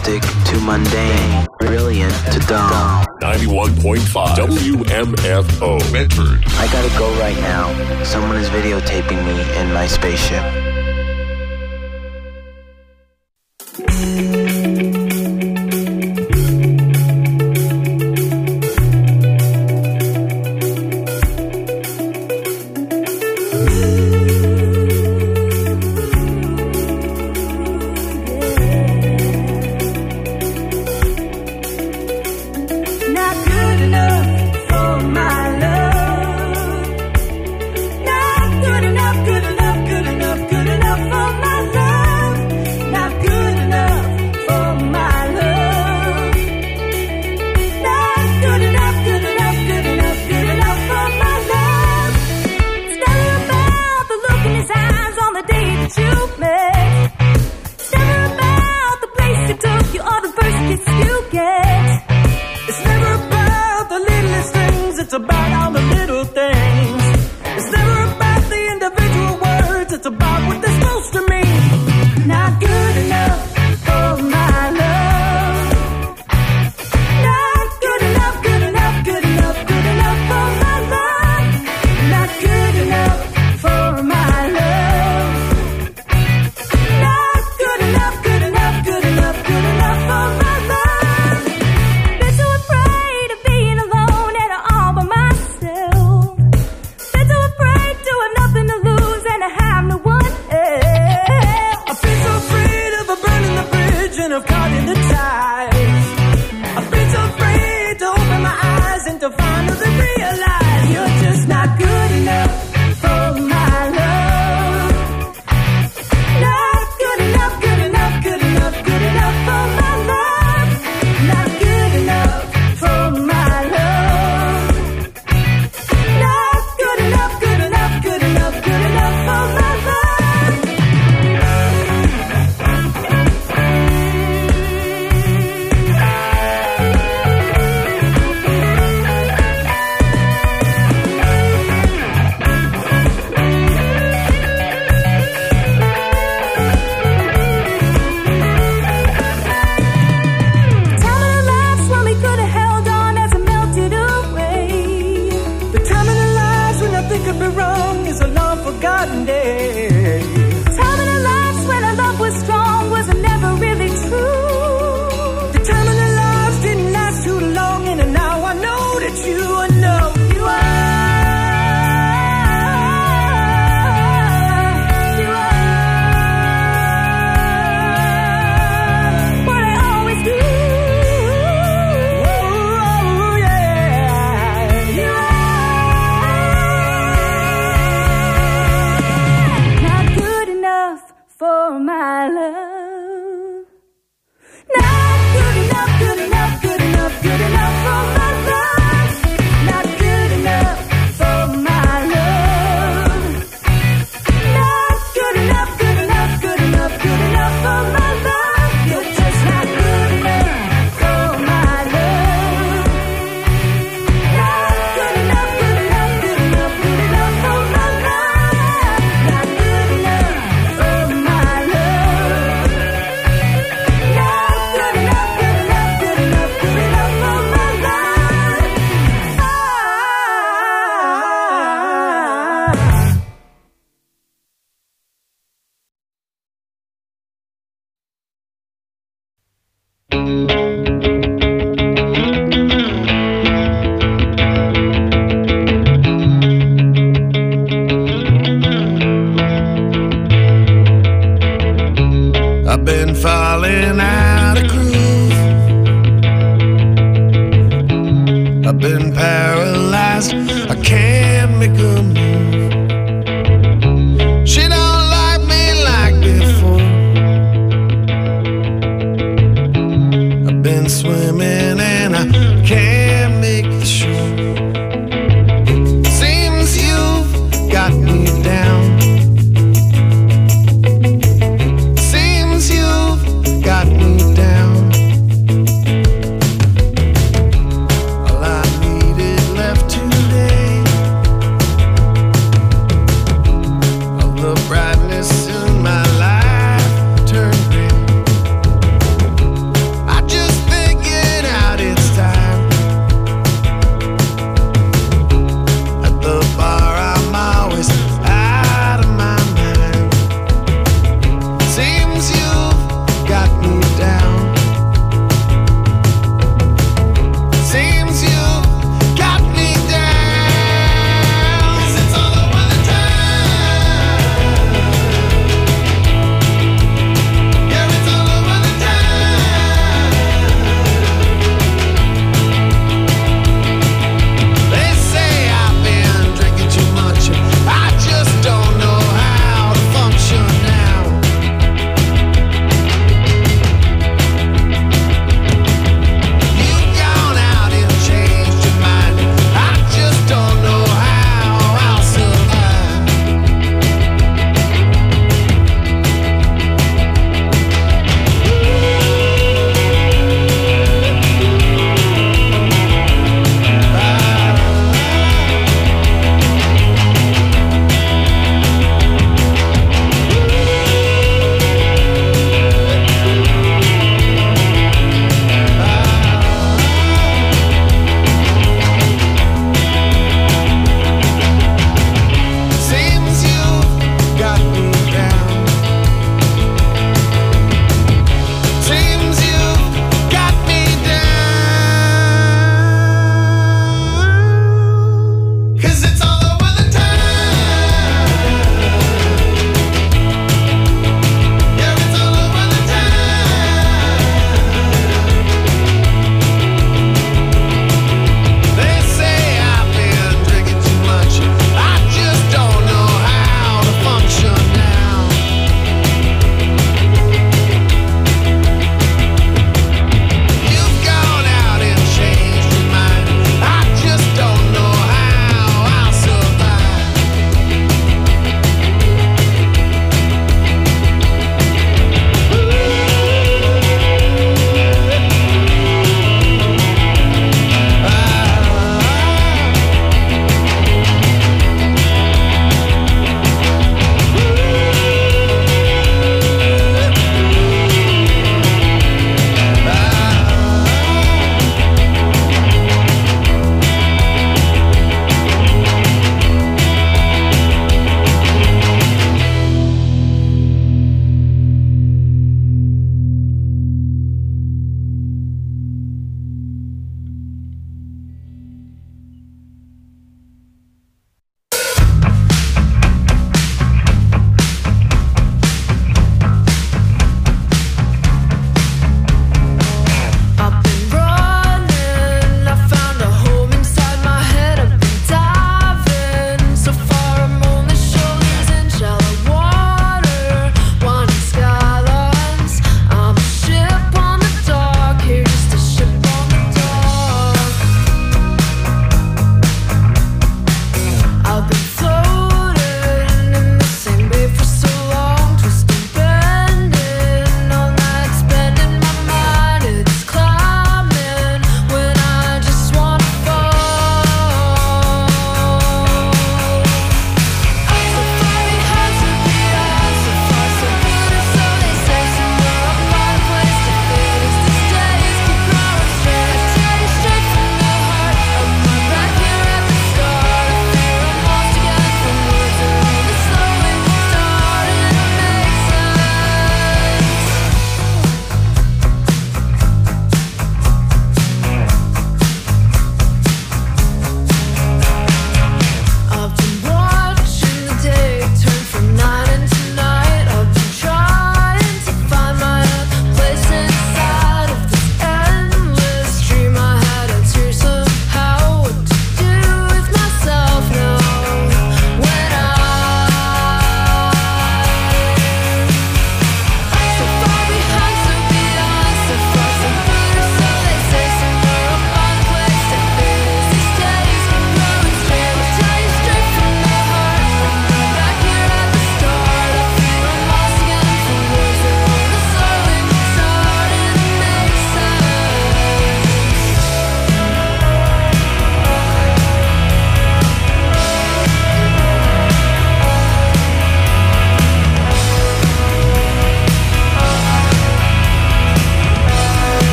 simplistic to mundane, brilliant to dumb. 91.5 WMFO Medford. I gotta go right now. Someone is videotaping me in my spaceship.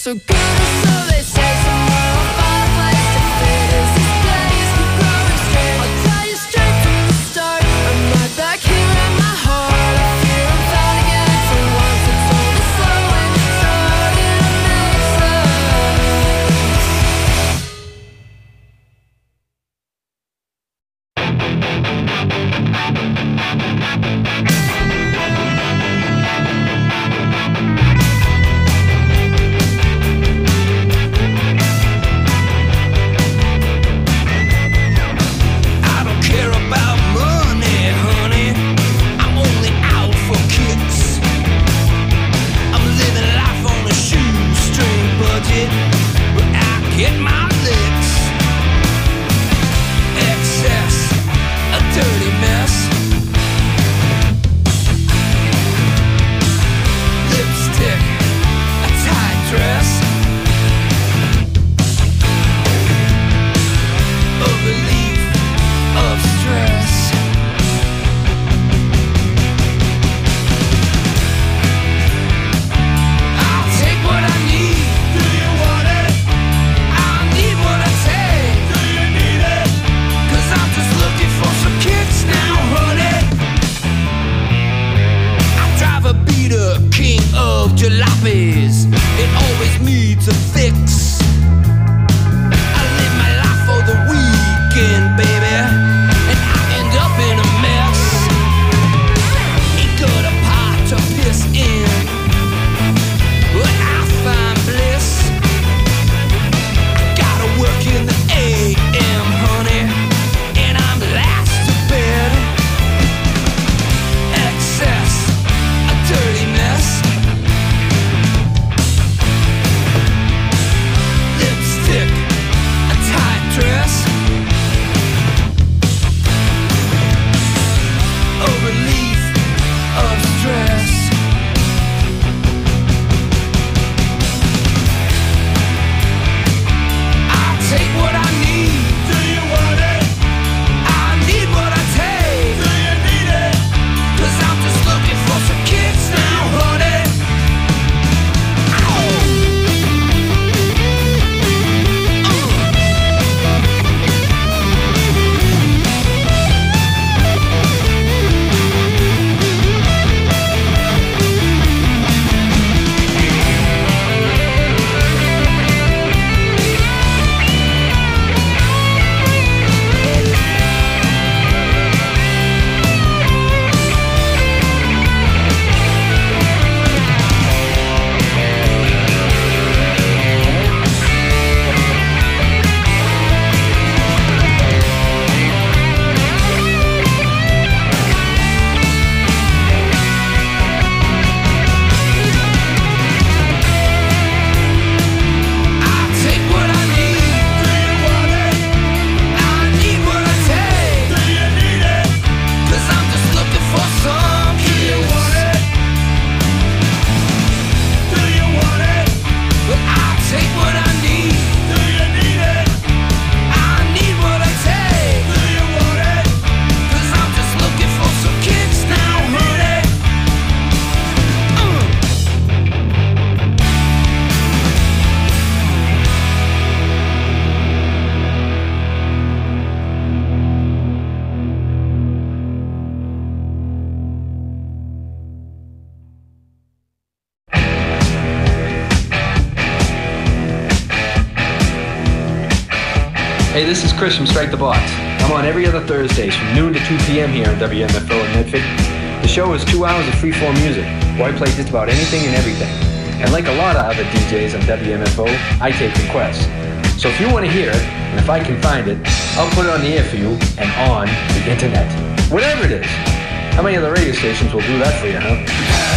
so good, or so they say. Somewhere I'll find a place to fit. Is this place growing straight? I'll tell you straight from the start. I'm right back here in my heart. I fear I'm found again for once. It's only slowly starting to make sense. I don't care about money, honey. I'm only out for kicks. I'm living life on a shoestring budget, but I get my licks. Excess, a dirty mess. Lipstick, a tight dress. A relief of stress. I'll take what I need. Do you want it? I need what I take. Do you need it? 'Cause I'm just looking for some kicks now, honey. I drive a beater, king of jalopies. It always needs a fix. I live my life for the weekend, baby, and I end up in a mess. Ain't got a pot to piss in, but I find bliss. I gotta work in the AM, honey, and I'm last to bed. Excess, a dirty mess. Lipstick, a tight dress. A relief of stress. I'll take what I need. Do you want it? I need what I take. Do you need it? 'Cause I'm just looking for some kicks now, honey. I'll take what I need. Do you want it? I need what I take. Do you need it? 'Cause I'm just looking for some kicks. Do you want it? Do you want it? But I'll take what I need. Do you need it? I need what I take. Do you want it? 'Cause I'm just looking for some kicks now, honey. Hey, this is Chris from Strike the Box. I'm on every other Thursdays from noon to 2 p.m. here on WMFO in Medford. The show is 2 hours of freeform music, where I play just about anything and everything. And like a lot of other DJs on WMFO, I take requests. So if you want to hear it, and if I can find it, I'll put it on the air for you and on the internet. Whatever it is. How many other radio stations will do that for you, huh?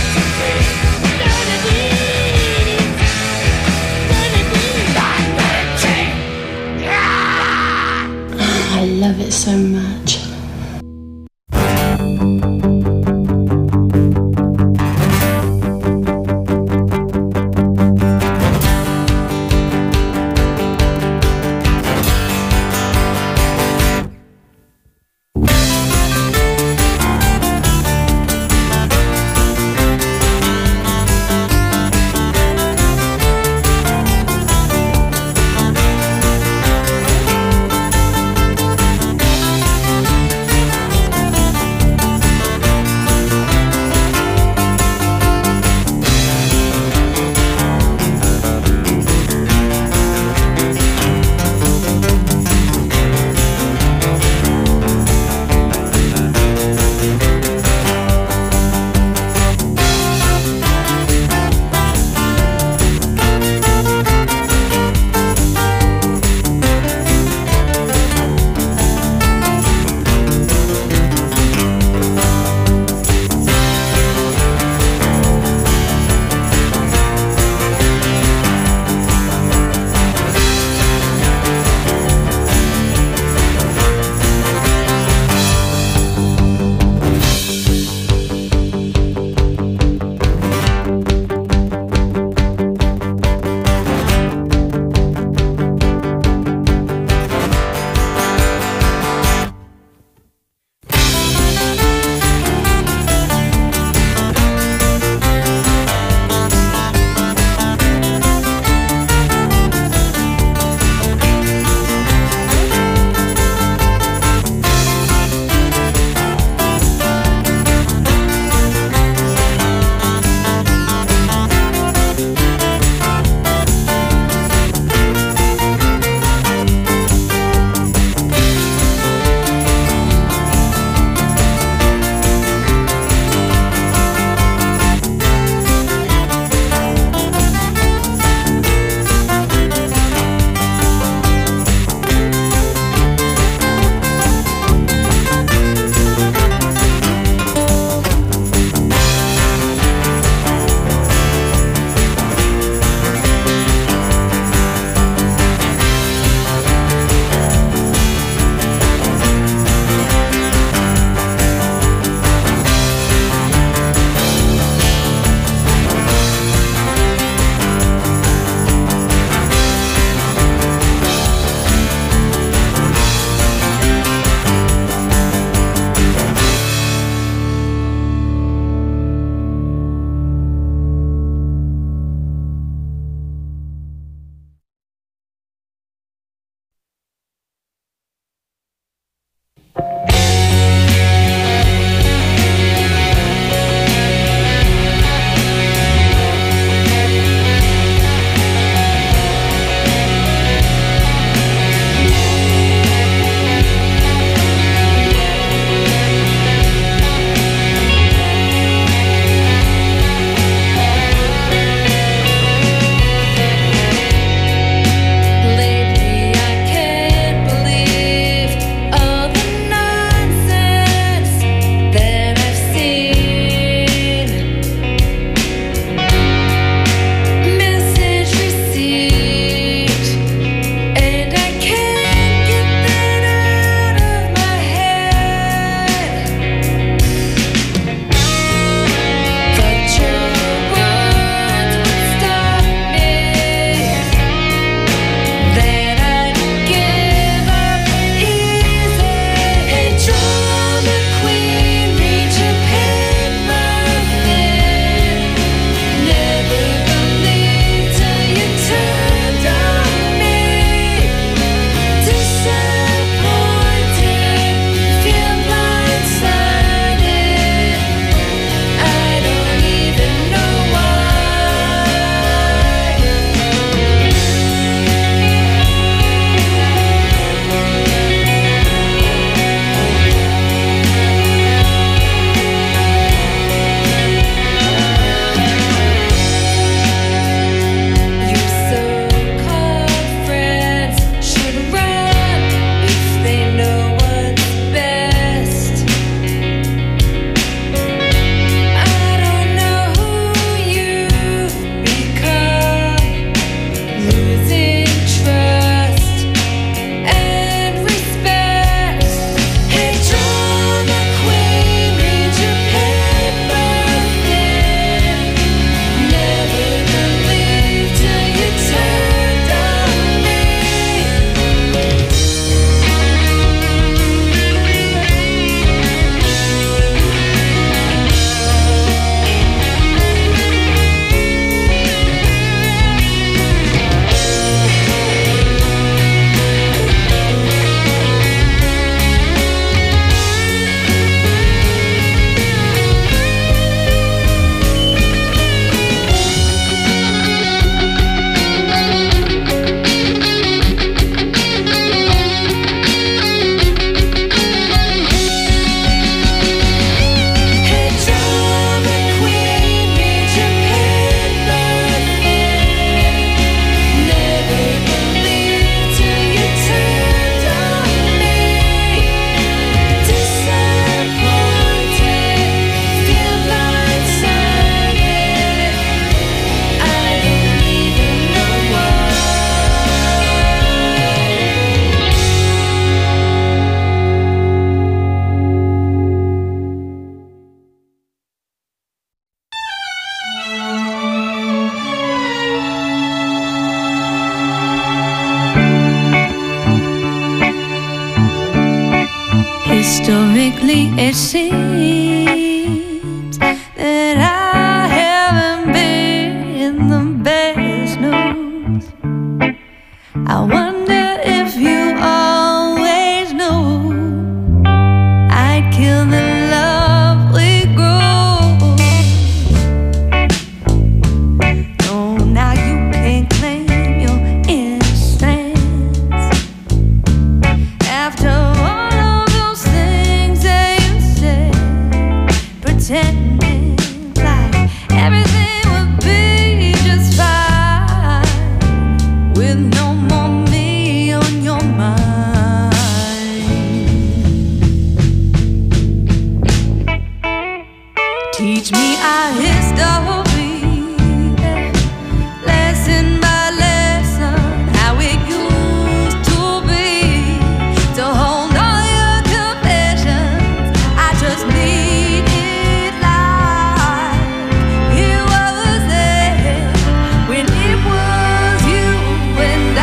I love it so much. quickly it seems that I haven't been the best news. I wonder if you always knew I'd kill the love we grew. No, now you can't claim your innocence after all of those things that you said, pretending like everything would be just fine with no more me on your mind. Teach me our history, lesson by lesson, how it used to be. To hold all your confessions, I just need it like it was there when it was you and I.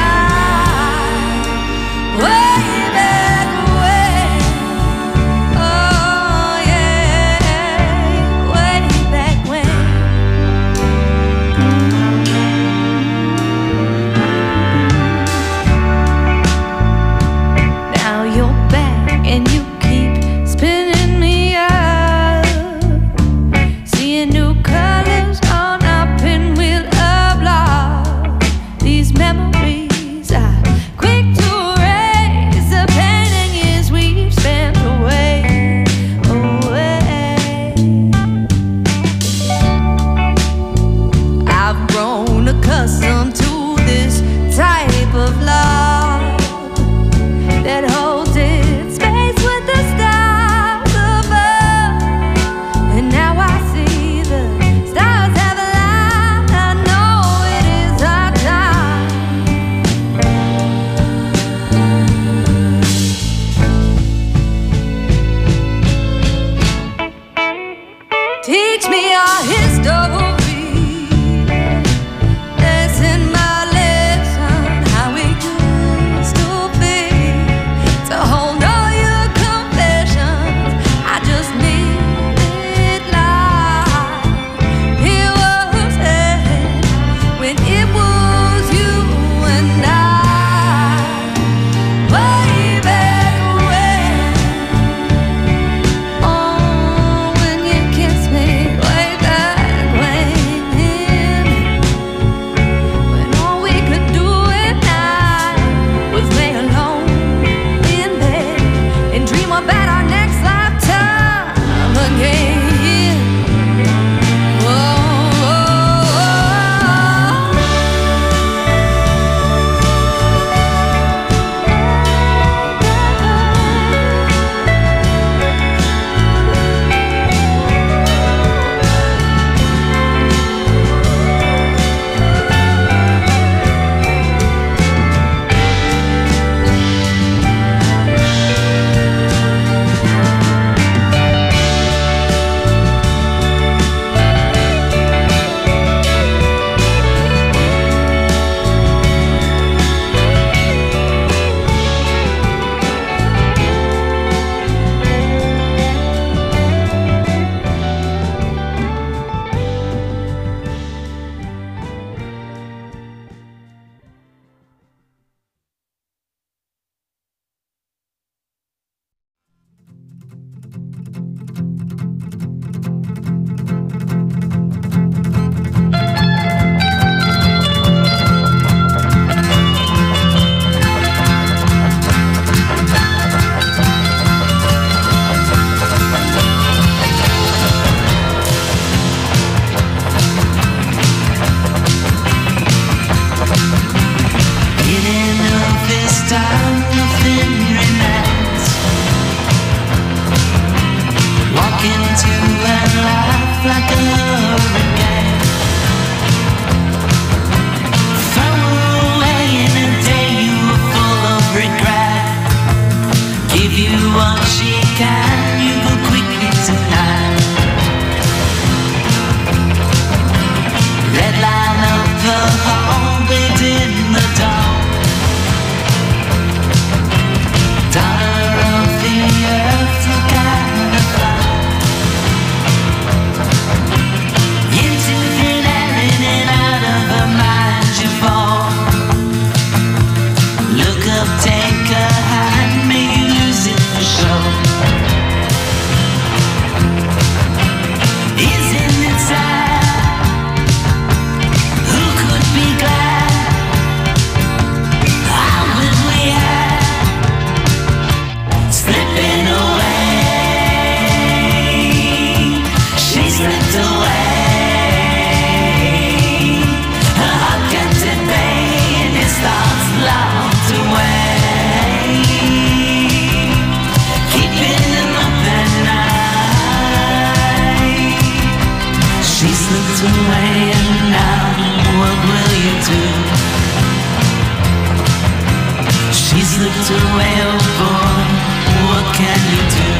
slipped away, oh boy, what can you do?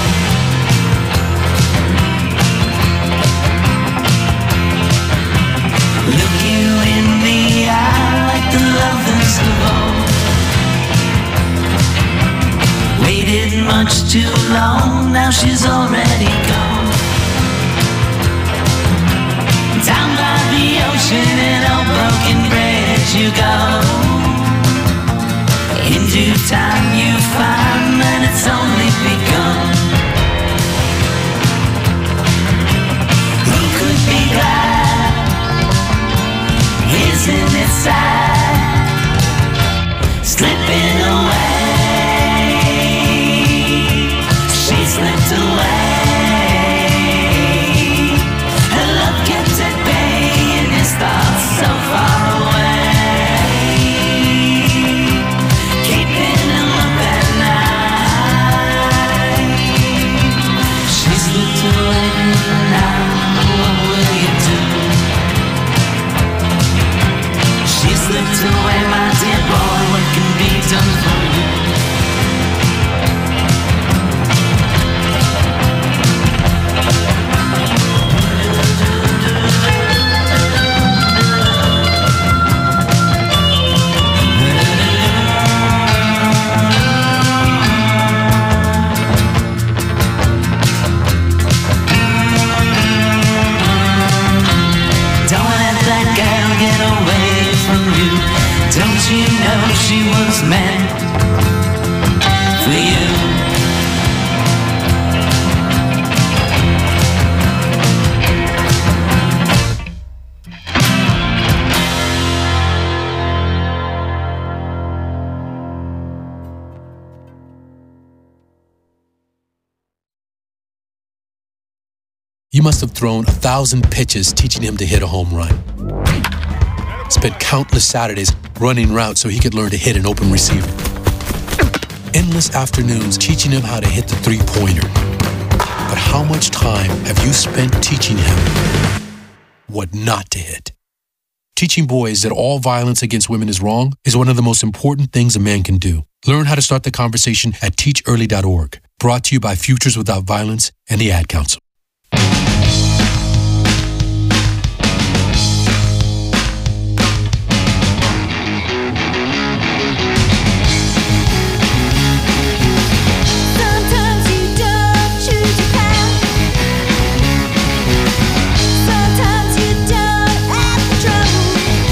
Look you in the eye like the lovers of old. Waited much too long, now she's already gone. Down by the ocean in old broken bridge you go. In due time you find that it's only begun. Who could be glad? Isn't it sad? Slipping away. She slipped away. Her love kept at bay and his thoughts so far away. Keeping him up at night. She slipped away now. What will you do? She slipped away, my dear boy. What can be done for you? Don't let that girl get away from you. Don't you know she was meant for you? You must have thrown 1,000 pitches teaching him to hit a home run. Spent countless Saturdays running routes so he could learn to hit an open receiver. Endless afternoons teaching him how to hit the three-pointer. But how much time have you spent teaching him what not to hit? Teaching boys that all violence against women is wrong is one of the most important things a man can do. Learn how to start the conversation at teachearly.org. Brought to you by Futures Without Violence and the Ad Council. Sometimes you don't choose your path. Sometimes you don't have the trouble.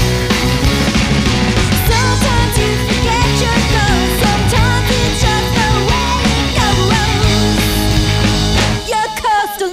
Sometimes you forget your goals. Sometimes it's just the way it goes. You're coastal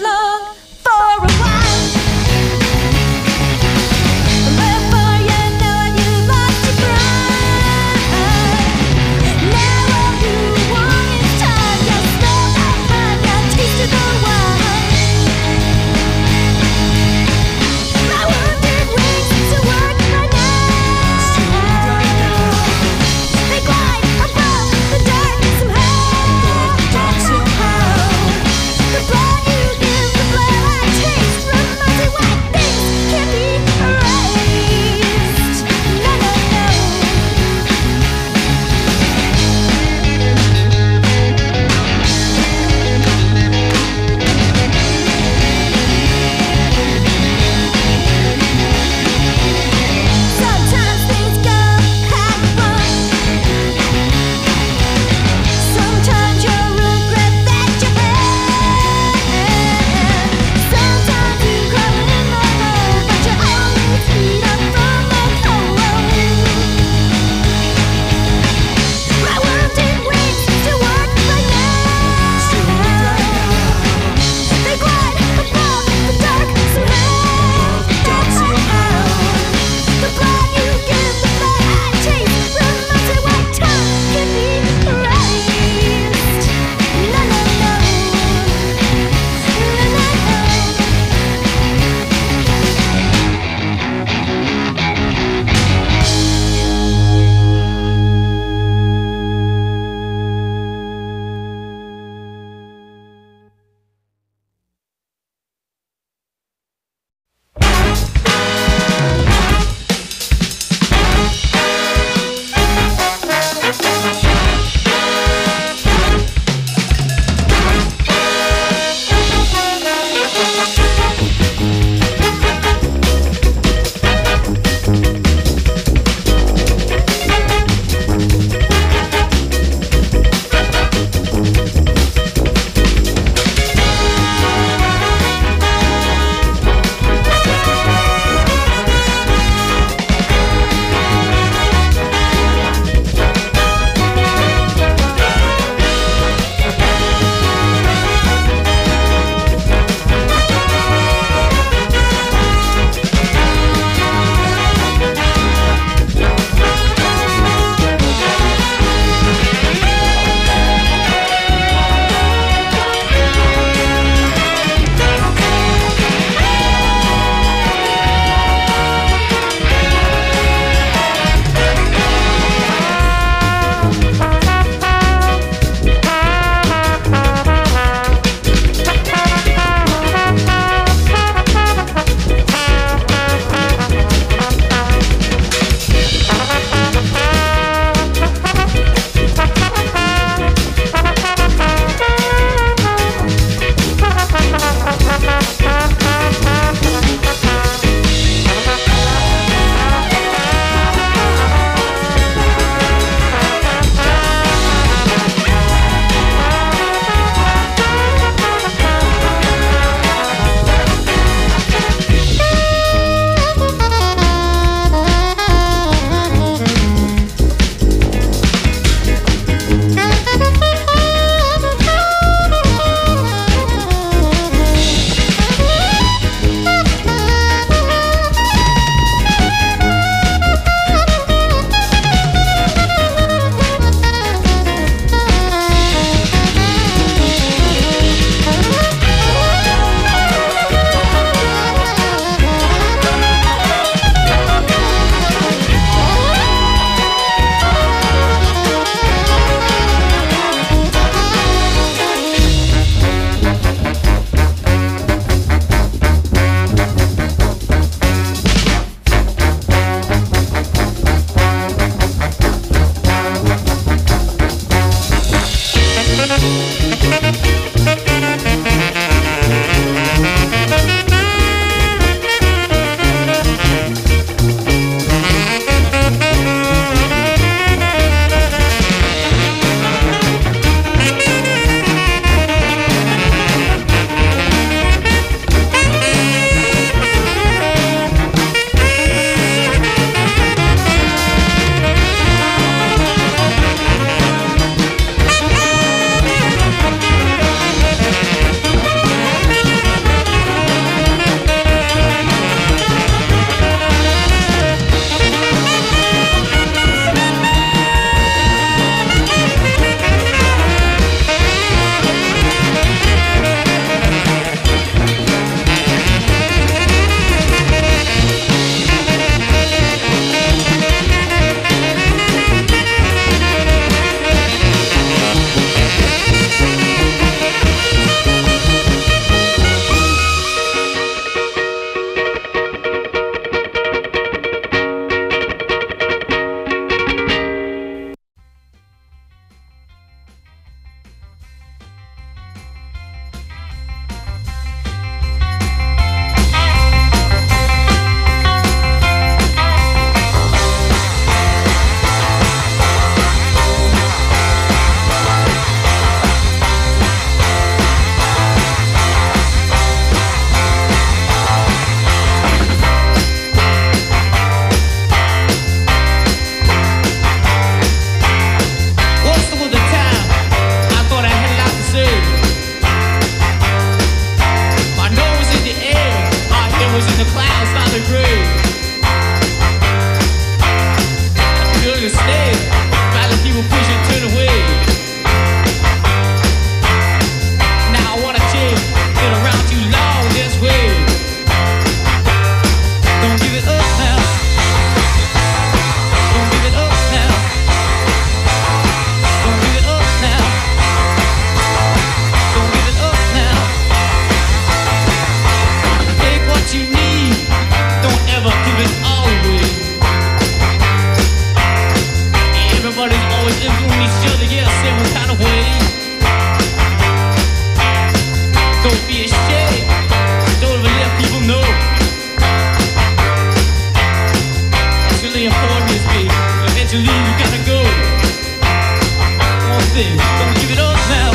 let you leave, you gotta go. One thing, don't give it up now.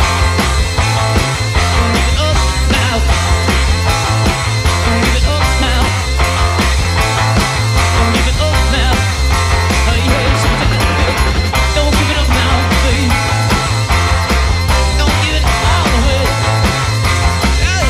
Don't give it up now. Don't give it up now. Don't give it up now. Hey, hey, don't give it up now, baby. Don't give it all away. Hey.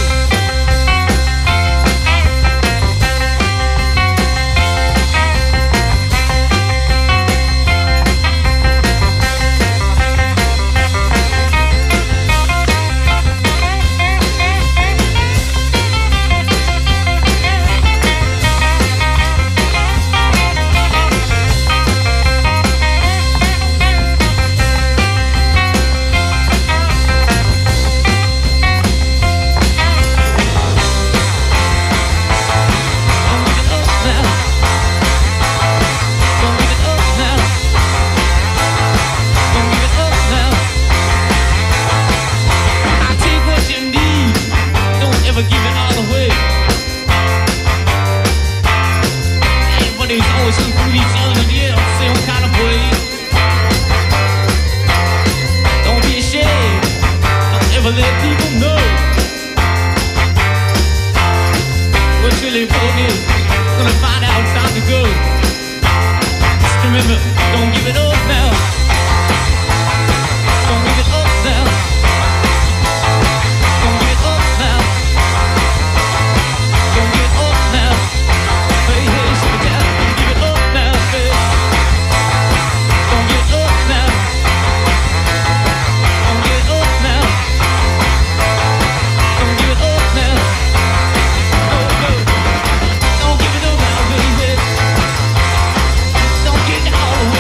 Don't get all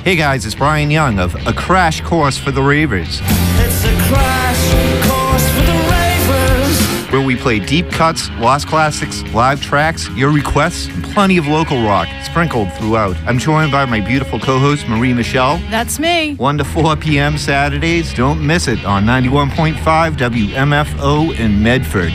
Hey guys, it's Brian Young of A Crash Course for the Ravers. It's a crash course for the ravers. Where we play deep cuts, lost classics, live tracks, your requests, and plenty of local rock sprinkled throughout. I'm joined by my beautiful co-host, Marie Michelle. That's me. 1 to 4 p.m. Saturdays. Don't miss it on 91.5 WMFO in Medford.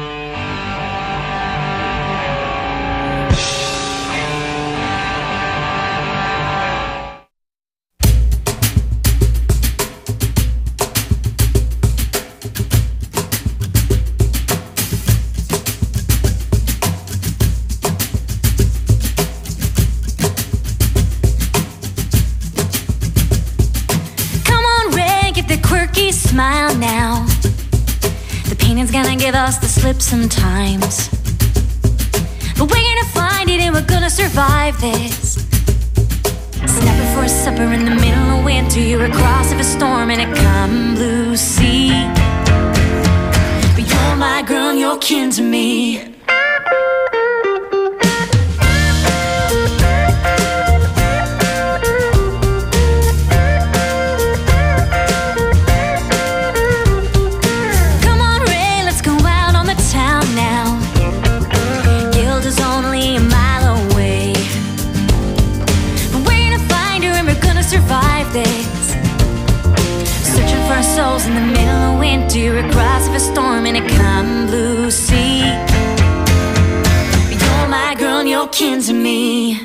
Smile now. The painting's gonna give us the slip sometimes, but we're gonna find it and we're gonna survive this. Snapping for a supper in the middle of winter, you're across of a storm in a calm blue sea. But you're my girl and you're kin to me. Souls in the middle of winter, across of a storm in a calm blue sea. You're my girl and you're kin to me.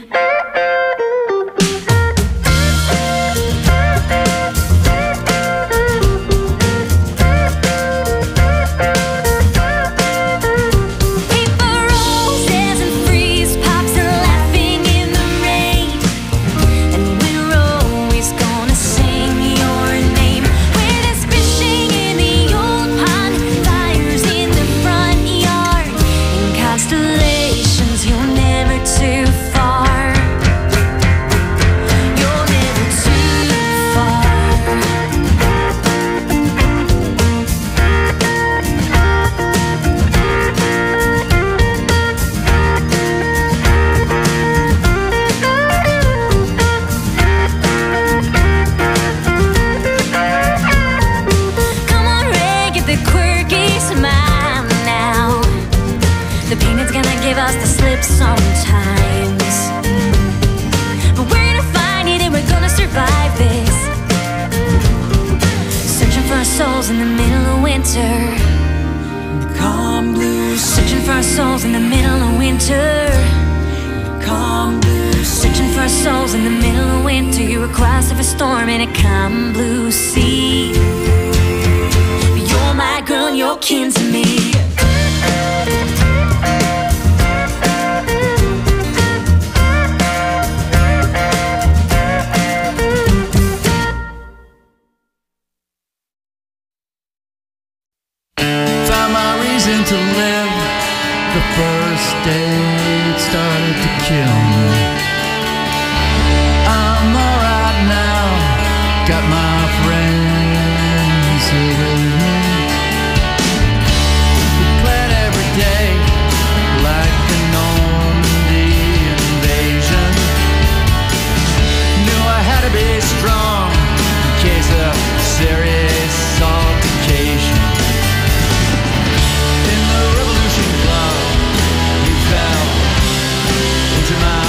Constellations, you're never too far. souls in the middle of winter. The calm blue sea. Searching for our souls in the middle of winter. The calm blue sea. Searching for our souls in the middle of winter. You're across of a storm in a calm blue sea. You're my girl and you're kin to me. To live, the first day it started to kill me. I'm alright now, got my friends here with me. We plan every day like the Normandy invasion. Knew I had to be strong in case of serious altercation. To my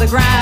ground.